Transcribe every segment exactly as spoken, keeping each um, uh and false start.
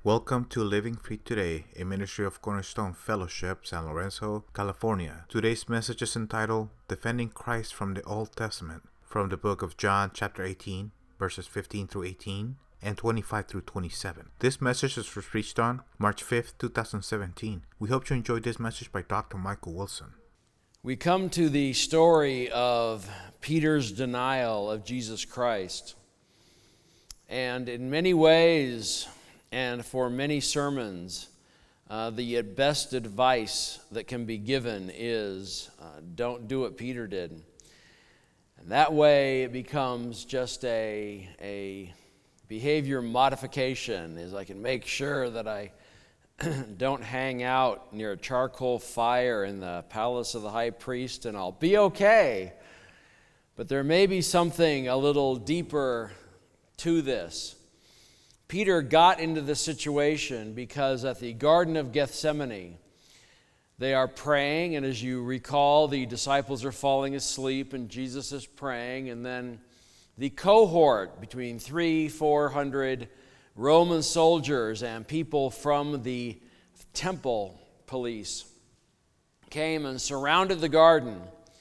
Welcome to Living Free Today, a ministry of Cornerstone Fellowship, San Lorenzo, California. Today's message is entitled, Defending Christ from the Old Testament, from the book of John, chapter eighteen, verses fifteen through eighteen, and twenty-five through twenty-seven. This message is preached on March fifth, twenty seventeen. We hope you enjoyed this message by Doctor Michael Wilson. We come to the story of Peter's denial of Jesus Christ. And in many ways, and for many sermons, uh, the best advice that can be given is uh, don't do what Peter did. And that way it becomes just a, a behavior modification, is I can make sure that I don't hang out near a charcoal fire in the palace of the high priest and I'll be okay. But there may be something a little deeper to this. Peter got into this situation because at the Garden of Gethsemane, they are praying, and as you recall, the disciples are falling asleep, and Jesus is praying, and then the cohort between three, four hundred Roman soldiers and people from the temple police came and surrounded the garden.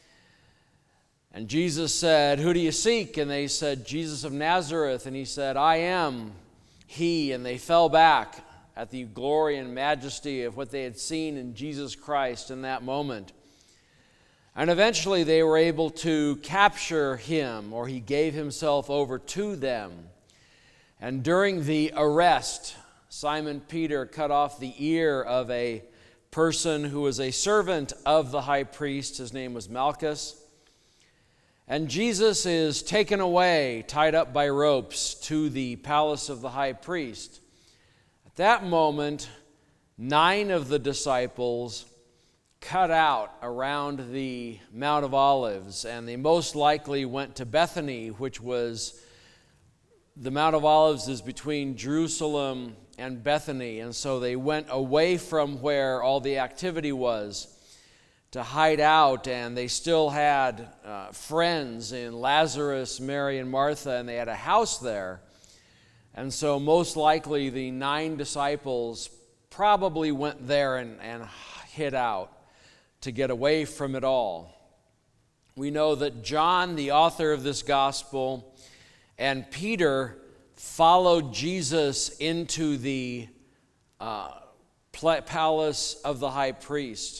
And Jesus said, "Who do you seek?" And they said, "Jesus of Nazareth." And he said, "I am He." And they fell back at the glory and majesty of what they had seen in Jesus Christ in that moment. And eventually they were able to capture him, or he gave himself over to them. And during the arrest, Simon Peter cut off the ear of a person who was a servant of the high priest. His name was Malchus. And Jesus is taken away, tied up by ropes, to the palace of the high priest. At that moment, nine of the disciples cut out around the Mount of Olives, and they most likely went to Bethany, which was, the Mount of Olives is between Jerusalem and Bethany, and so they went away from where all the activity was to hide out, and they still had uh, friends in Lazarus, Mary, and Martha, and they had a house there. And so most likely the nine disciples probably went there and, and hid out to get away from it all. We know that John, the author of this gospel, and Peter followed Jesus into the uh, palace of the high priest.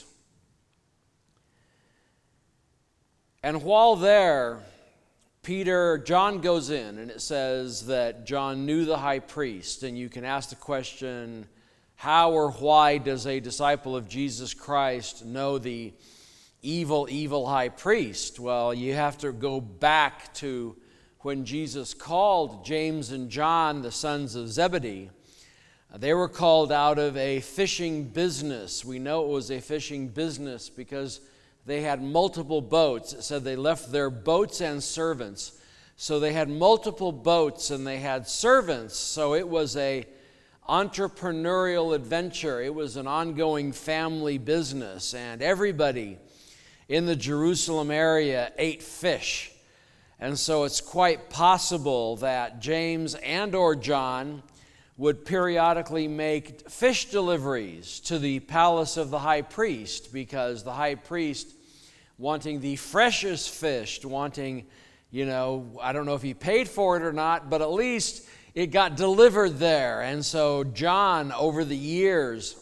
And while there, Peter, John goes in, and it says that John knew the high priest. And you can ask the question, how or why does a disciple of Jesus Christ know the evil, evil high priest? Well, you have to go back to when Jesus called James and John, the sons of Zebedee. They were called out of a fishing business. We know it was a fishing business because they had multiple boats. It said they left their boats and servants. So they had multiple boats and they had servants. So it was a entrepreneurial adventure. It was an ongoing family business. And everybody in the Jerusalem area ate fish. And so it's quite possible that James and or John would periodically make fish deliveries to the palace of the high priest, because the high priest, wanting the freshest fish, wanting, you know, I don't know if he paid for it or not, but at least it got delivered there. And so John, over the years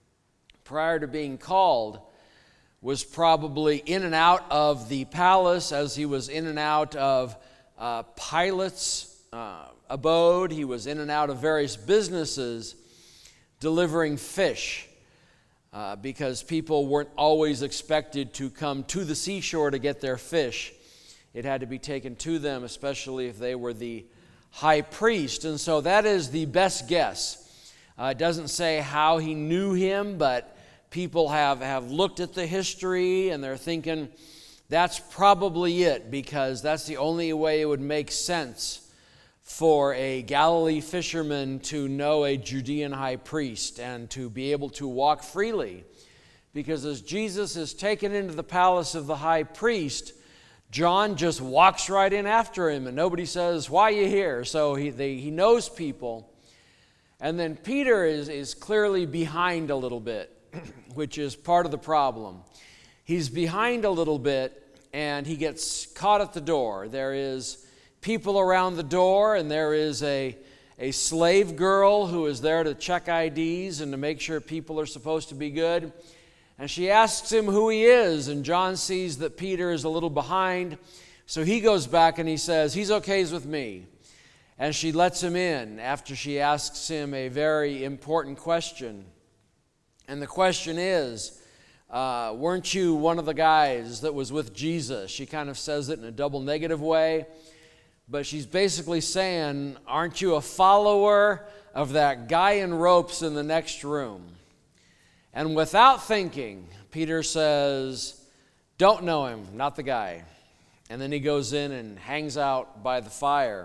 prior to being called, was probably in and out of the palace as he was in and out of uh, Pilate's uh, abode. He was in and out of various businesses delivering fish uh, because people weren't always expected to come to the seashore to get their fish. It had to be taken to them, especially if they were the high priest. And so that is the best guess. Uh, it doesn't say how he knew him, but people have, have looked at the history and they're thinking that's probably it, because that's the only way it would make sense for a Galilee fisherman to know a Judean high priest and to be able to walk freely. Because as Jesus is taken into the palace of the high priest, John just walks right in after him, and nobody says, "Why are you here?" So he, they, he knows people. And then Peter is, is clearly behind a little bit, which is part of the problem. He's behind a little bit, and he gets caught at the door. There is people around the door, and there is a, a slave girl who is there to check I Ds and to make sure people are supposed to be good. And she asks him who he is, and John sees that Peter is a little behind, so he goes back and he says, he's okay with me. And she lets him in after she asks him a very important question. And the question is, uh, weren't you one of the guys that was with Jesus? She kind of says it in a double negative way. But she's basically saying, aren't you a follower of that guy in ropes in the next room? And without thinking, Peter says, don't know him, not the guy. And then he goes in and hangs out by the fire.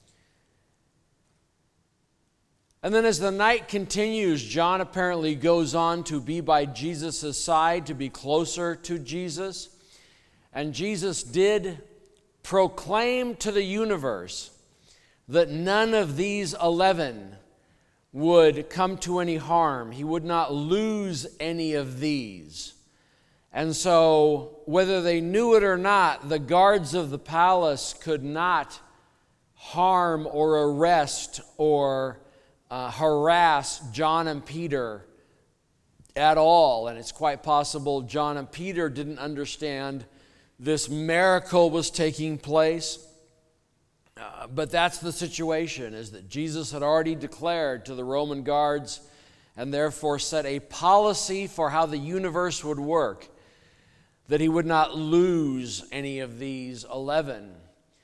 And then as the night continues, John apparently goes on to be by Jesus' side, to be closer to Jesus. And Jesus did proclaim to the universe that none of these eleven would come to any harm. He would not lose any of these. And so, whether they knew it or not, the guards of the palace could not harm or arrest or uh, harass John and Peter at all. And it's quite possible John and Peter didn't understand this miracle was taking place. Uh, but that's the situation, is that Jesus had already declared to the Roman guards and therefore set a policy for how the universe would work, that he would not lose any of these eleven.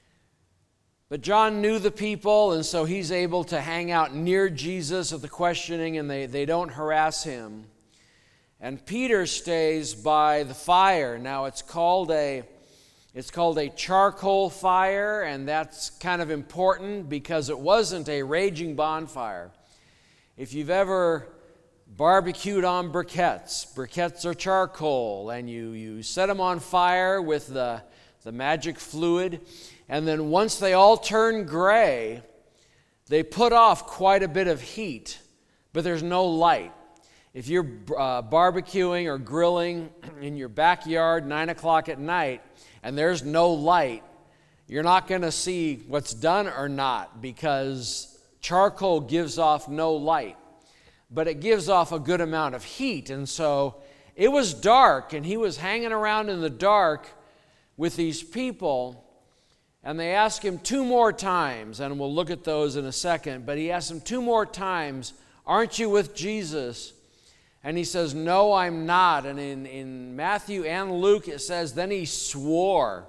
But John knew the people, and so he's able to hang out near Jesus at the questioning, and they, they don't harass him. And Peter stays by the fire. Now it's called a it's called a charcoal fire, and that's kind of important because it wasn't a raging bonfire. If you've ever barbecued on briquettes, briquettes are charcoal, and you, you set them on fire with the, the magic fluid, and then once they all turn gray, they put off quite a bit of heat, but there's no light. If you're uh, barbecuing or grilling in your backyard nine o'clock at night and there's no light, you're not going to see what's done or not, because charcoal gives off no light, but it gives off a good amount of heat. And so it was dark, and he was hanging around in the dark with these people, and they asked him two more times, and we'll look at those in a second, but he asked him two more times, aren't you with Jesus? And he says, no, I'm not. And in, in Matthew and Luke, it says, then he swore.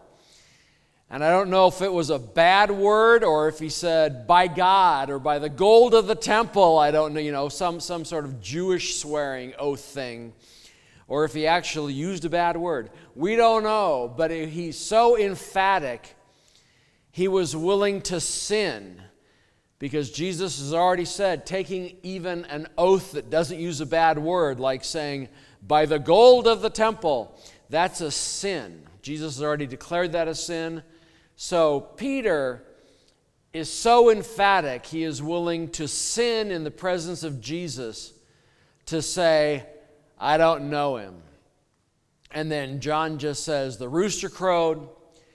And I don't know if it was a bad word or if he said, by God, or by the gold of the temple. I don't know, you know, some, some sort of Jewish swearing oath thing. Or if he actually used a bad word. We don't know, but he's so emphatic, he was willing to sin. Because Jesus has already said, taking even an oath that doesn't use a bad word, like saying, by the gold of the temple, that's a sin. Jesus has already declared that a sin. So Peter is so emphatic, he is willing to sin in the presence of Jesus to say, I don't know him. And then John just says, the rooster crowed.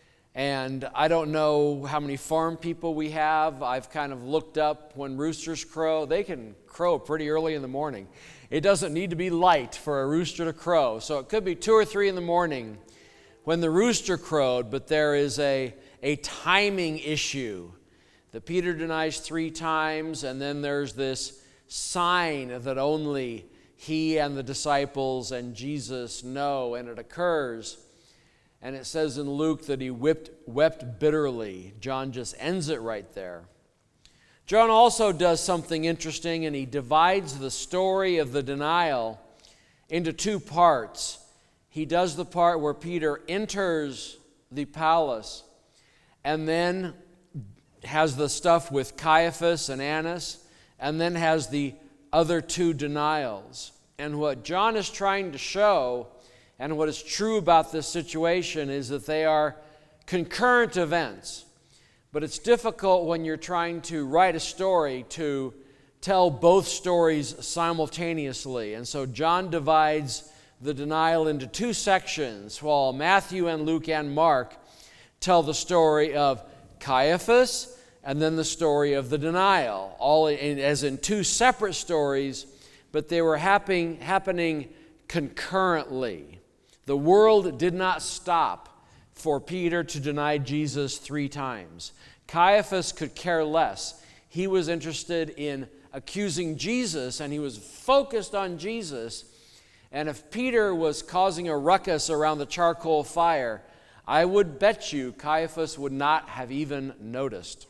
And I don't know how many farm people we have. I've kind of looked up when roosters crow. They can crow pretty early in the morning. It doesn't need to be light for a rooster to crow. So it could be two or three in the morning when the rooster crowed, but there is a, a timing issue that Peter denies three times, and then there's this sign that only he and the disciples and Jesus know, and it occurs. And it says in Luke that he whipped, wept bitterly. John just ends it right there. John also does something interesting, and he divides the story of the denial into two parts. He does the part where Peter enters the palace and then has the stuff with Caiaphas and Annas, and then has the other two denials. And what John is trying to show, and what is true about this situation, is that they are concurrent events. But it's difficult when you're trying to write a story to tell both stories simultaneously. And so John divides the denial into two sections, while Matthew and Luke and Mark tell the story of Caiaphas and then the story of the denial, all in, as in two separate stories, but they were happening, happening concurrently. The world did not stop for Peter to deny Jesus three times. Caiaphas could care less. He was interested in accusing Jesus, and he was focused on Jesus. And if Peter was causing a ruckus around the charcoal fire, I would bet you Caiaphas would not have even noticed.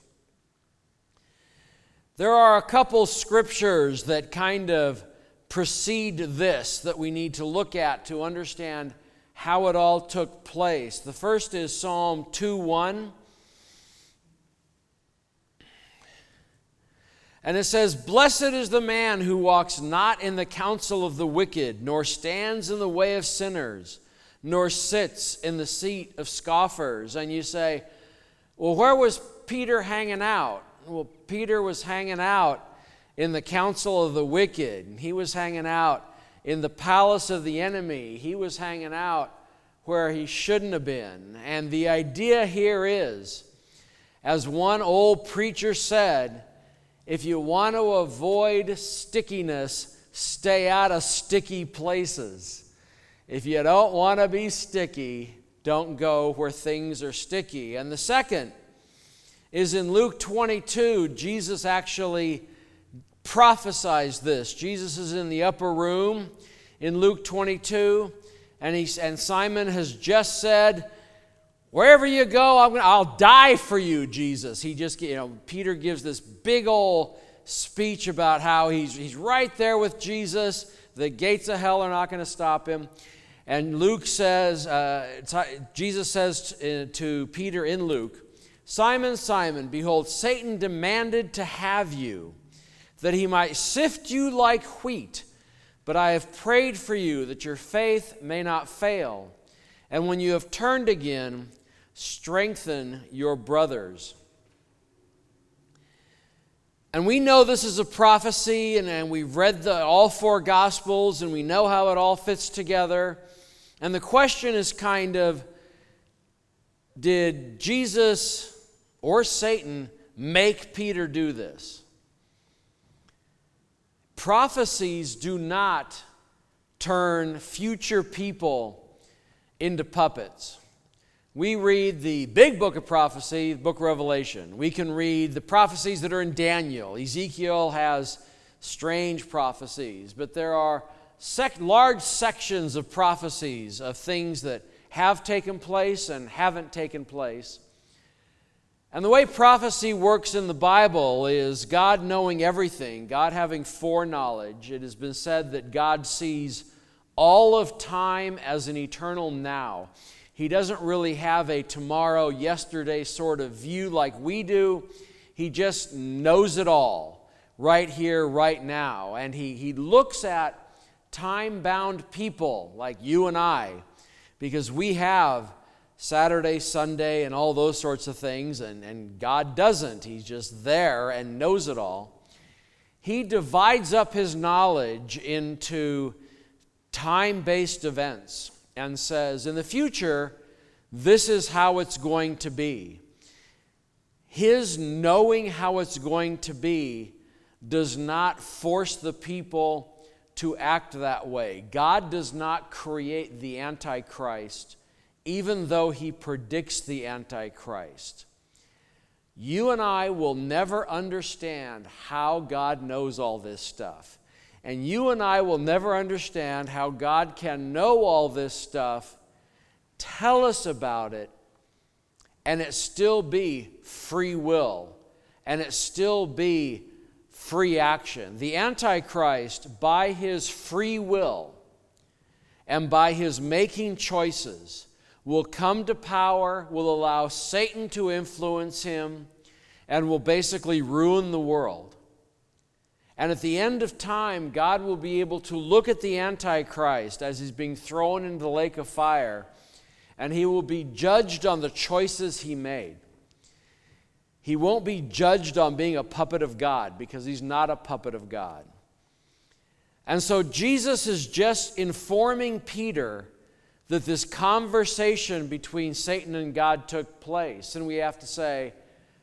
There are a couple scriptures that kind of precede this that we need to look at to understand how it all took place. The first is Psalm two one. And it says, "Blessed is the man who walks not in the counsel of the wicked, nor stands in the way of sinners, nor sits in the seat of scoffers." And you say, well, where was Peter hanging out? Well, Peter was hanging out in the counsel of the wicked. He was hanging out in the palace of the enemy. He was hanging out where he shouldn't have been. And the idea here is, as one old preacher said, if you want to avoid stickiness, stay out of sticky places. If you don't want to be sticky, don't go where things are sticky. And the second is in Luke twenty-two. Jesus actually prophesies this. Jesus is in the upper room in Luke twenty-two, and, he, and Simon has just said, "Wherever you go, I'm gonna, I'll die for you, Jesus." He just, you know, Peter gives this big old speech about how he's, he's right there with Jesus. The gates of hell are not going to stop him. And Luke says, uh, Jesus says to, to Peter in Luke, "Simon, Simon, behold, Satan demanded to have you, that he might sift you like wheat. But I have prayed for you that your faith may not fail. And when you have turned again, strengthen your brothers." And we know this is a prophecy, and, and we've read the, all four Gospels, and we know how it all fits together. And the question is kind of, did Jesus or Satan make Peter do this? Prophecies do not turn future people into puppets. We read the big book of prophecy, the book of Revelation. We can read the prophecies that are in Daniel. Ezekiel has strange prophecies, but there are sec- large sections of prophecies of things that have taken place and haven't taken place. And the way prophecy works in the Bible is God knowing everything, God having foreknowledge. It has been said that God sees all of time as an eternal now. He doesn't really have a tomorrow, yesterday sort of view like we do. He just knows it all, right here, right now. And he, he looks at time-bound people like you and I, because we have Saturday, Sunday, and all those sorts of things, and, and God doesn't. He's just there and knows it all. He divides up his knowledge into time-based events and says, in the future, this is how it's going to be. His knowing how it's going to be does not force the people to act that way. God does not create the Antichrist, even though he predicts the Antichrist. You and I will never understand how God knows all this stuff. And you and I will never understand how God can know all this stuff, tell us about it, and it still be free will, and it still be free action. The Antichrist, by his free will and by his making choices, will come to power, will allow Satan to influence him, and will basically ruin the world. And at the end of time, God will be able to look at the Antichrist as he's being thrown into the lake of fire, and he will be judged on the choices he made. he won't be judged on being a puppet of God, because he's not a puppet of God. And so Jesus is just informing Peter that this conversation between Satan and God took place. And we have to say,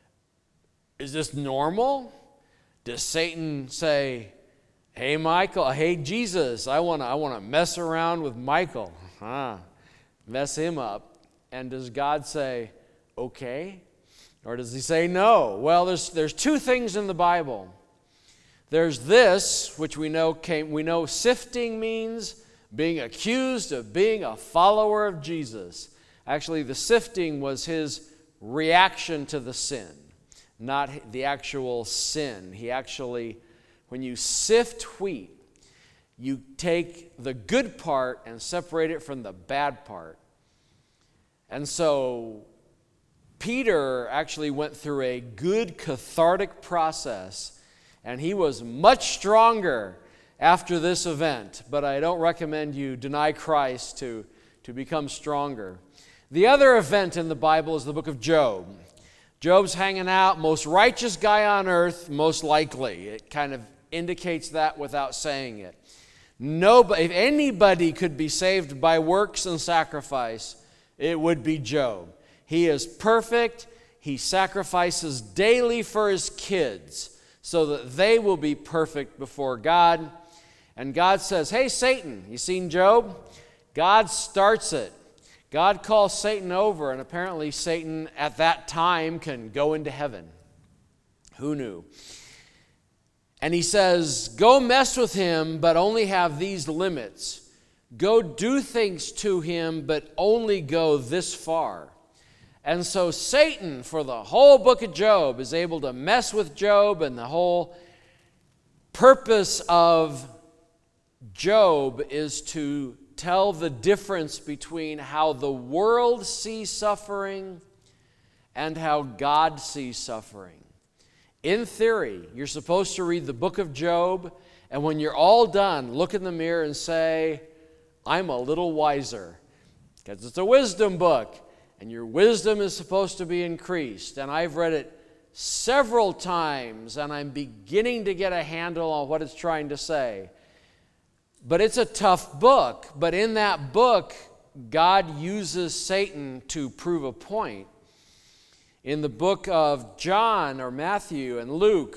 is this normal? Does Satan say, hey, Michael, hey, Jesus, I want to I want to mess around with Michael, huh? Mess him up. And does God say, okay? Or does he say no? Well, there's there's two things in the Bible. There's this, which we know came we know sifting means being accused of being a follower of Jesus. Actually, the sifting was his reaction to the sin, not the actual sin. He actually, when you sift wheat, you take the good part and separate it from the bad part. And so Peter actually went through a good cathartic process, and he was much stronger after this event. But I don't recommend you deny Christ to, to become stronger. The other event in the Bible is the book of Job. Job's hanging out, most righteous guy on earth, most likely. It kind of indicates that without saying it. Nobody, if anybody could be saved by works and sacrifice, it would be Job. He is perfect. He sacrifices daily for his kids so that they will be perfect before God. And God says, hey, Satan, you seen Job? God starts it. God calls Satan over, and apparently Satan at that time can go into heaven. Who knew? And he says, go mess with him, but only have these limits. Go do things to him, but only go this far. And so Satan, for the whole book of Job, is able to mess with Job, and the whole purpose of Job is to tell the difference between how the world sees suffering and how God sees suffering. In theory, you're supposed to read the book of Job, and when you're all done, look in the mirror and say, I'm a little wiser, because it's a wisdom book, and your wisdom is supposed to be increased. And I've read it several times, and I'm beginning to get a handle on what it's trying to say. But it's a tough book. But in that book, God uses Satan to prove a point. In the book of John or Matthew and Luke,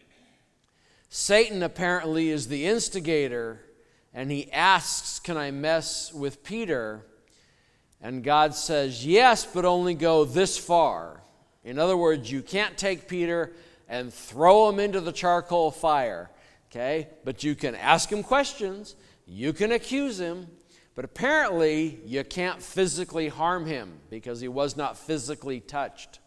Satan apparently is the instigator, and he asks, can I mess with Peter? And God says, yes, but only go this far. In other words, you can't take Peter and throw him into the charcoal fire. Okay, but you can ask him questions, you can accuse him, but apparently you can't physically harm him because he was not physically touched.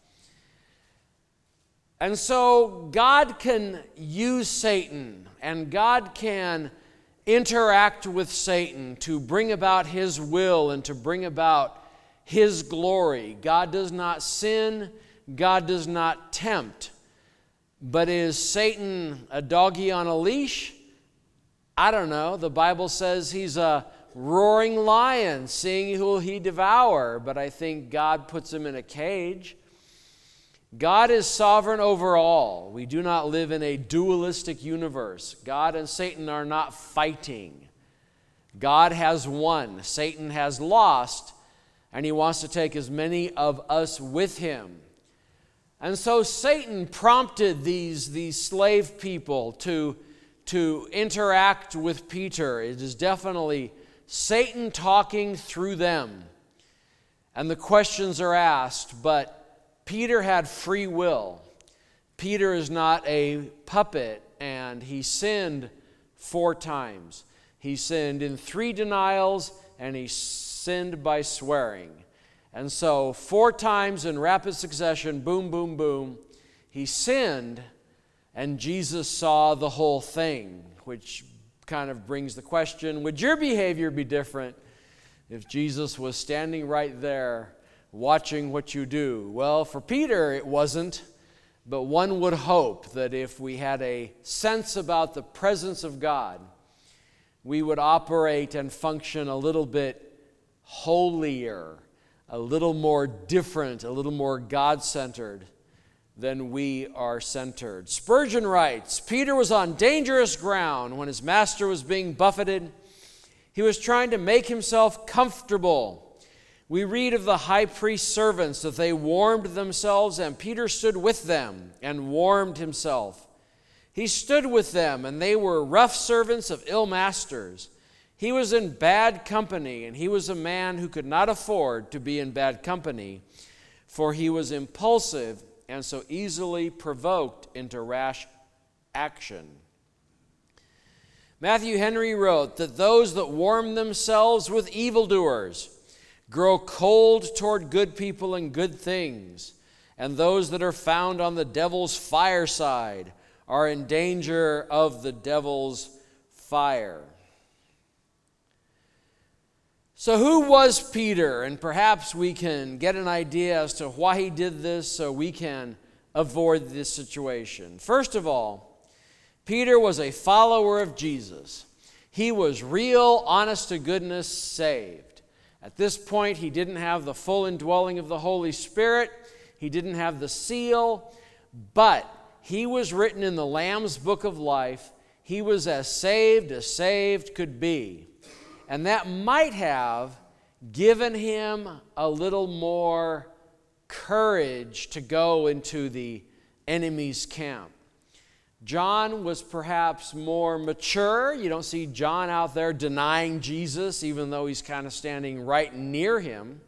And so God can use Satan, and God can interact with Satan to bring about his will and to bring about his glory. God does not sin, God does not tempt. But is Satan a doggy on a leash? I don't know. The Bible says he's a roaring lion, seeing who he devour. But I think God puts him in a cage. God is sovereign over all. We do not live in a dualistic universe. God and Satan are not fighting. God has won. Satan has lost, and he wants to take as many of us with him. And so Satan prompted these, these slave people to, to interact with Peter. It is definitely Satan talking through them. And the questions are asked, but Peter had free will. Peter is not a puppet, and he sinned four times. He sinned in three denials, and he sinned by swearing. And so four times in rapid succession, boom, boom, boom, he sinned, and Jesus saw the whole thing, which kind of brings the question, would your behavior be different if Jesus was standing right there watching what you do? Well, for Peter it wasn't, but one would hope that if we had a sense about the presence of God, we would operate and function a little bit holier, a little more different, a little more God-centered than we are centered. Spurgeon writes, Peter was on dangerous ground when his master was being buffeted. He was trying to make himself comfortable. We read of the high priest's servants that they warmed themselves, and Peter stood with them and warmed himself. He stood with them, and they were rough servants of ill masters. He was in bad company, and he was a man who could not afford to be in bad company, for he was impulsive and so easily provoked into rash action. Matthew Henry wrote that those that warm themselves with evildoers grow cold toward good people and good things, and those that are found on the devil's fireside are in danger of the devil's fire. So who was Peter? And perhaps we can get an idea as to why he did this so we can avoid this situation. First of all, Peter was a follower of Jesus. He was real, honest-to-goodness saved. At this point, he didn't have the full indwelling of the Holy Spirit. He didn't have the seal, but he was written in the Lamb's Book of Life. He was as saved as saved could be. And that might have given him a little more courage to go into the enemy's camp. John was perhaps more mature. You don't see John out there denying Jesus, even though he's kind of standing right near him.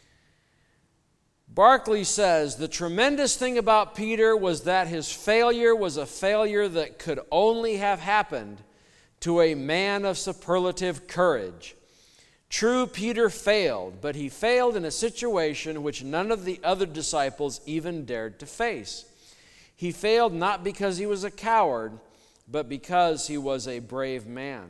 Barclay says, the tremendous thing about Peter was that his failure was a failure that could only have happened to a man of superlative courage. True, Peter failed, but he failed in a situation which none of the other disciples even dared to face. He failed not because he was a coward, but because he was a brave man.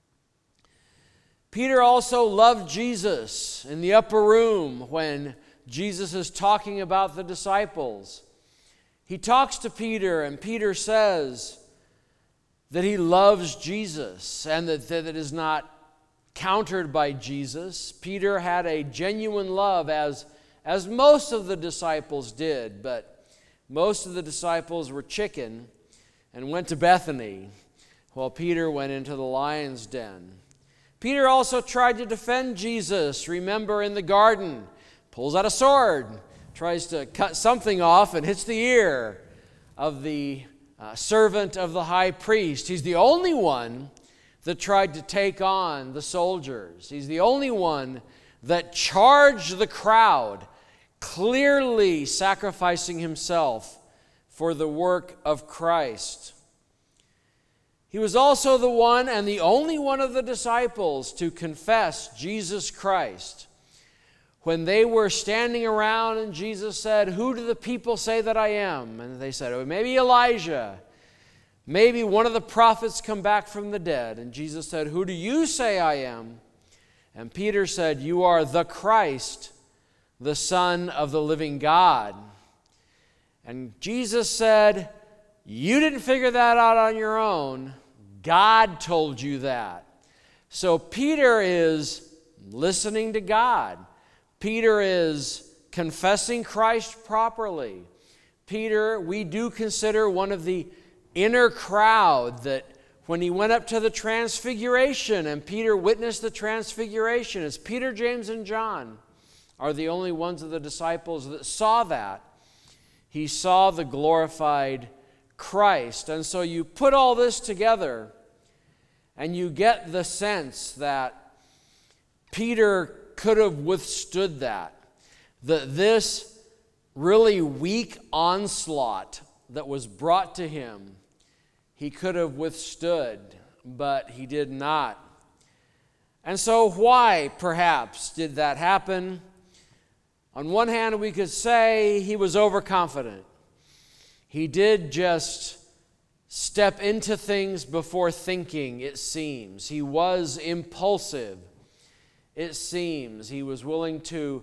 Peter also loved Jesus in the upper room when Jesus is talking about the disciples. He talks to Peter, and Peter says that he loves Jesus and that, that it is not countered by Jesus. Peter had a genuine love, as, as most of the disciples did, but most of the disciples were chicken and went to Bethany, while Peter went into the lion's den. Peter also tried to defend Jesus. Remember, in the garden, pulls out a sword, tries to cut something off, and hits the ear of the uh, servant of the high priest. He's the only one that tried to take on the soldiers. He's the only one that charged the crowd, clearly sacrificing himself for the work of Christ. He was also the one and the only one of the disciples to confess Jesus Christ. When they were standing around and Jesus said, "Who do the people say that I am?" And they said, "Oh, maybe Elijah. Maybe one of the prophets come back from the dead." And Jesus said, "Who do you say I am?" And Peter said, "You are the Christ, the Son of the living God." And Jesus said, "You didn't figure that out on your own. God told you that." So Peter is listening to God. Peter is confessing Christ properly. Peter, we do consider one of the inner crowd that when he went up to the transfiguration and Peter witnessed the transfiguration, as Peter, James, and John are the only ones of the disciples that saw that. He saw the glorified Christ. And so you put all this together and you get the sense that Peter could have withstood that. That this really weak onslaught that was brought to him, he could have withstood, but he did not. And so why, perhaps, did that happen? On one hand, we could say he was overconfident. He did just step into things before thinking, it seems. He was impulsive, it seems. He was willing to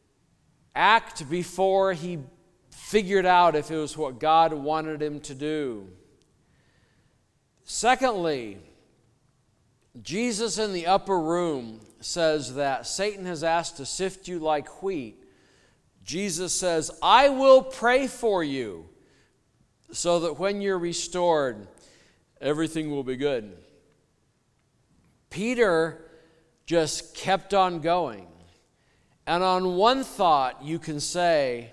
act before he figured out if it was what God wanted him to do. Secondly, Jesus in the upper room says that Satan has asked to sift you like wheat. Jesus says, "I will pray for you so that when you're restored, everything will be good. Peter just kept on going. And on one thought, you can say,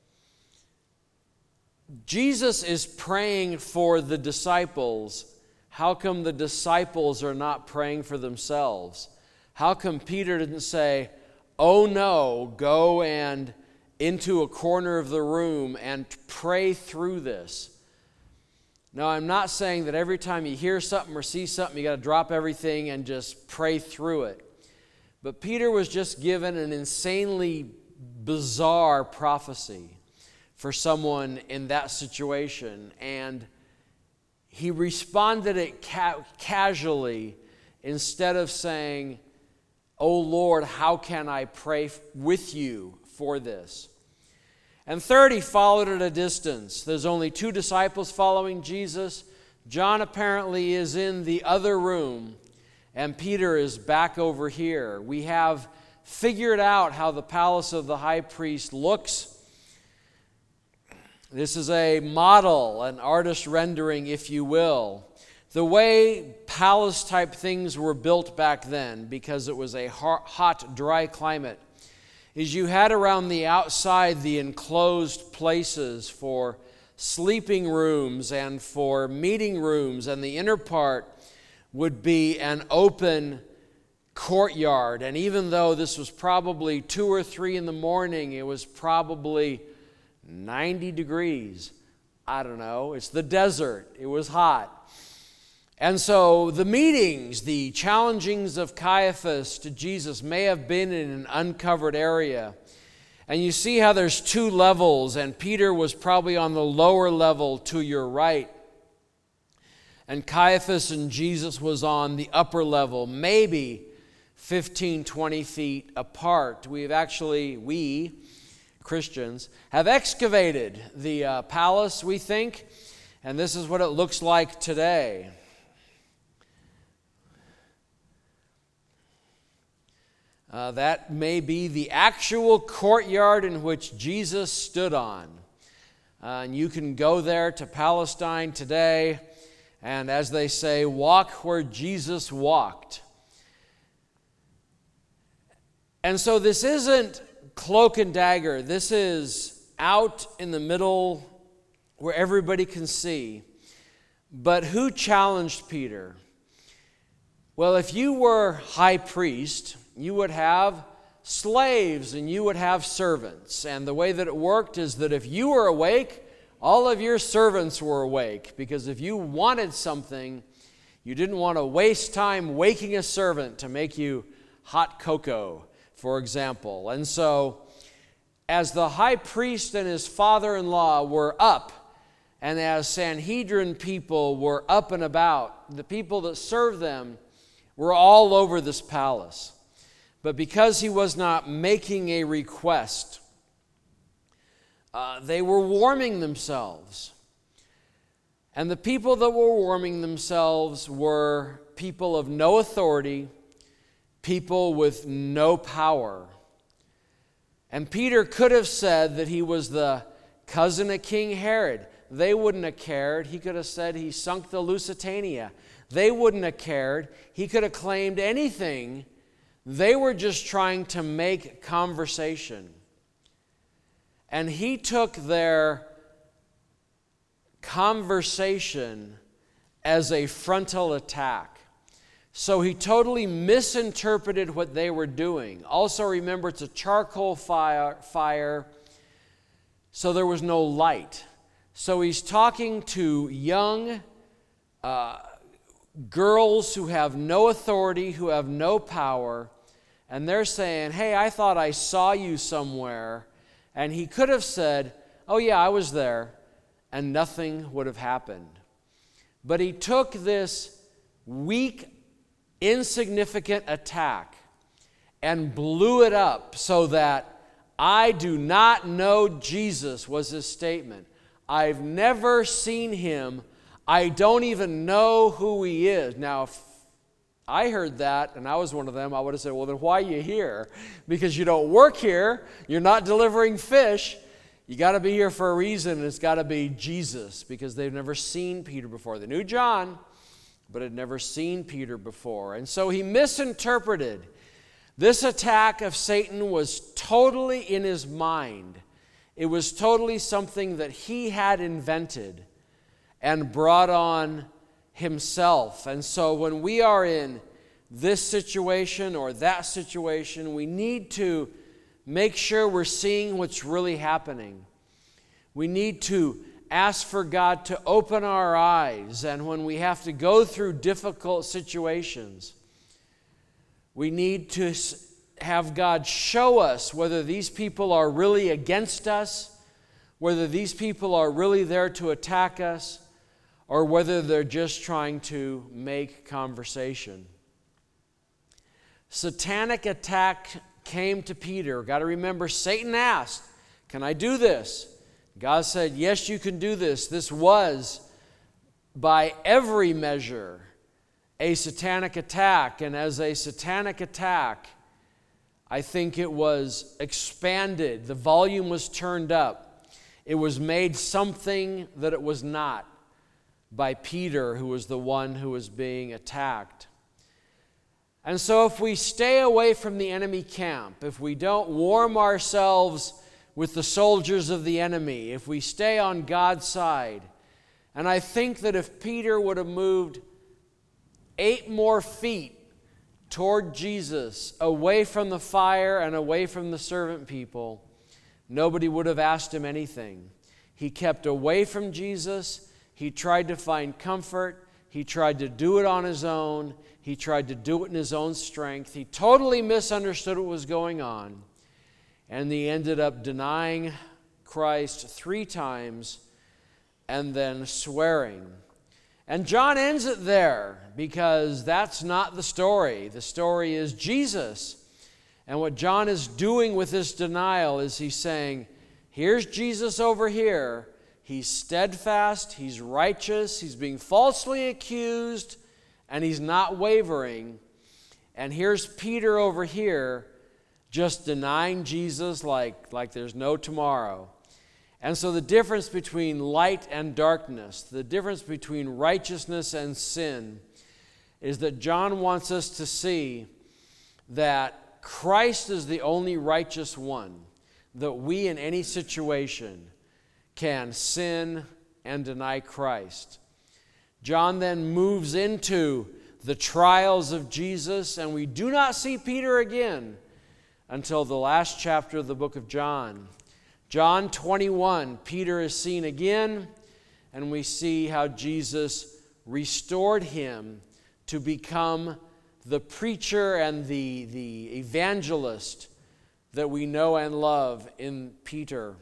Jesus is praying for the disciples. How come the disciples are not praying for themselves? How come Peter didn't say, oh no, go and into a corner of the room and pray through this? Now, I'm not saying that every time you hear something or see something, you got to drop everything and just pray through it. But Peter was just given an insanely bizarre prophecy for someone in that situation, and he responded it ca- casually instead of saying, oh Lord, how can I pray f- with you for this? And third, he followed at a distance. There's only two disciples following Jesus. John apparently is in the other room, and Peter is back over here. We have figured out how the palace of the high priest looks. This is a model, an artist rendering, if you will. The way palace-type things were built back then, because it was a hot, dry climate, is you had around the outside the enclosed places for sleeping rooms and for meeting rooms, and the inner part would be an open courtyard. And even though this was probably two or three in the morning, it was probably ninety degrees. I don't know. It's the desert. It was hot. And so the meetings, the challengings of Caiaphas to Jesus may have been in an uncovered area. And you see how there's two levels, and Peter was probably on the lower level to your right. And Caiaphas and Jesus was on the upper level, maybe fifteen, twenty feet apart. We've actually, we, Christians, have excavated the uh, palace, we think, and this is what it looks like today. Uh, that may be the actual courtyard in which Jesus stood on. Uh, and you can go there to Palestine today, and as they say, walk where Jesus walked. And so this isn't cloak and dagger. This is out in the middle where everybody can see. But who challenged Peter? Well, if you were high priest, you would have slaves and you would have servants. And the way that it worked is that if you were awake, all of your servants were awake. Because if you wanted something, you didn't want to waste time waking a servant to make you hot cocoa, for example. And so, as the high priest and his father-in-law were up, and as Sanhedrin people were up and about, the people that served them were all over this palace. But because he was not making a request, uh, they were warming themselves. And the people that were warming themselves were people of no authority, people with no power. And Peter could have said that he was the cousin of King Herod. They wouldn't have cared. He could have said he sunk the Lusitania. They wouldn't have cared. He could have claimed anything. They were just trying to make conversation. And he took their conversation as a frontal attack. So he totally misinterpreted what they were doing. Also remember, it's a charcoal fire, fire, so there was no light. So he's talking to young uh, girls who have no authority, who have no power, and they're saying, hey, I thought I saw you somewhere. And he could have said, oh yeah, I was there, and nothing would have happened. But he took this weak, insignificant attack and blew it up so that I do not know Jesus was his statement. I've never seen him. I don't even know who he is. Now, if I heard that and I was one of them, I would have said, well, then why are you here? Because you don't work here. You're not delivering fish. You got to be here for a reason, and it's got to be Jesus, because they've never seen Peter before. They knew John, but had never seen Peter before. And so he misinterpreted. This attack of Satan was totally in his mind. It was totally something that he had invented and brought on himself. And so when we are in this situation or that situation, we need to make sure we're seeing what's really happening. We need to ask for God to open our eyes. And when we have to go through difficult situations, we need to have God show us whether these people are really against us, whether these people are really there to attack us, or whether they're just trying to make conversation. Satanic attack came to Peter. Got to remember, Satan asked, "Can I do this?" God said, "Yes, you can do this." This was, by every measure, a satanic attack. And as a satanic attack, I think it was expanded. The volume was turned up. It was made something that it was not by Peter, who was the one who was being attacked. And so if we stay away from the enemy camp, if we don't warm ourselves with the soldiers of the enemy, if we stay on God's side, and I think that if Peter would have moved eight more feet toward Jesus, away from the fire and away from the servant people, nobody would have asked him anything. He kept away from Jesus. He tried to find comfort. He tried to do it on his own. He tried to do it in his own strength. He totally misunderstood what was going on. And he ended up denying Christ three times and then swearing. And John ends it there, because that's not the story. The story is Jesus. And what John is doing with this denial is he's saying, here's Jesus over here. He's steadfast, he's righteous, he's being falsely accused, and he's not wavering. And here's Peter over here, just denying Jesus like, like there's no tomorrow. And so the difference between light and darkness, the difference between righteousness and sin, is that John wants us to see that Christ is the only righteous one, that we in any situation can sin and deny Christ. John then moves into the trials of Jesus, and we do not see Peter again until the last chapter of the book of John. John twenty-one, Peter is seen again, and we see how Jesus restored him to become the preacher and the, the evangelist that we know and love in Peter.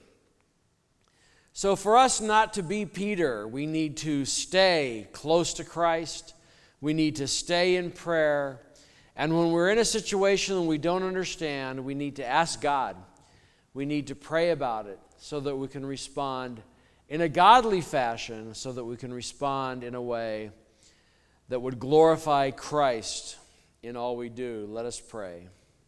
So for us not to be Peter, we need to stay close to Christ. We need to stay in prayer. And when we're in a situation we don't understand, we need to ask God. We need to pray about it so that we can respond in a godly fashion, so that we can respond in a way that would glorify Christ in all we do. Let us pray.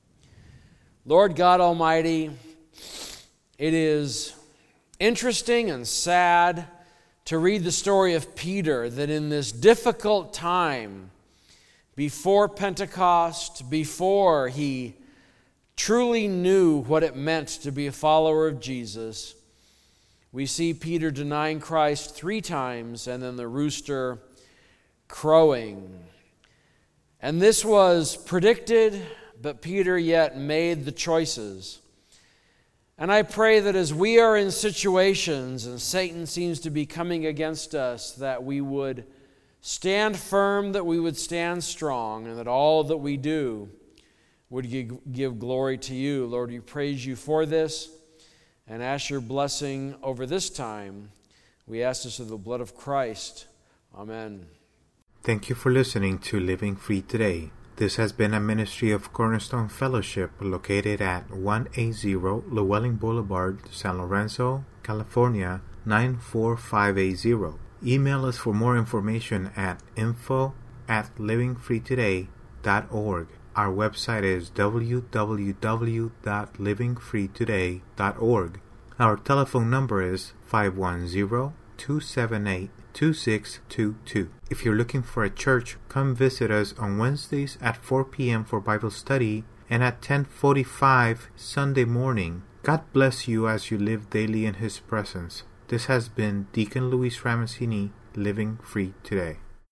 Lord God Almighty, it is interesting and sad to read the story of Peter, that in this difficult time, before Pentecost, before he truly knew what it meant to be a follower of Jesus, we see Peter denying Christ three times and then the rooster crowing. And this was predicted, but Peter yet made the choices. And I pray that as we are in situations and Satan seems to be coming against us, that we would stand firm, that we would stand strong, and that all that we do would give glory to you. Lord, we praise you for this and ask your blessing over this time. We ask this through the blood of Christ. Amen. Thank you for listening to Living Free Today. This has been a ministry of Cornerstone Fellowship located at one eighty Llewellyn Boulevard, San Lorenzo, California, nine four five eight zero. Email us for more information at info at living free today dot org. Our website is w w w dot living free today dot org. Our telephone number is five one zero, two seven eight, two six two two. If you're looking for a church, come visit us on Wednesdays at four p.m. for Bible study and at ten forty-five Sunday morning. God bless you as you live daily in His presence. This has been Deacon Luis Ramasini, Living Free Today.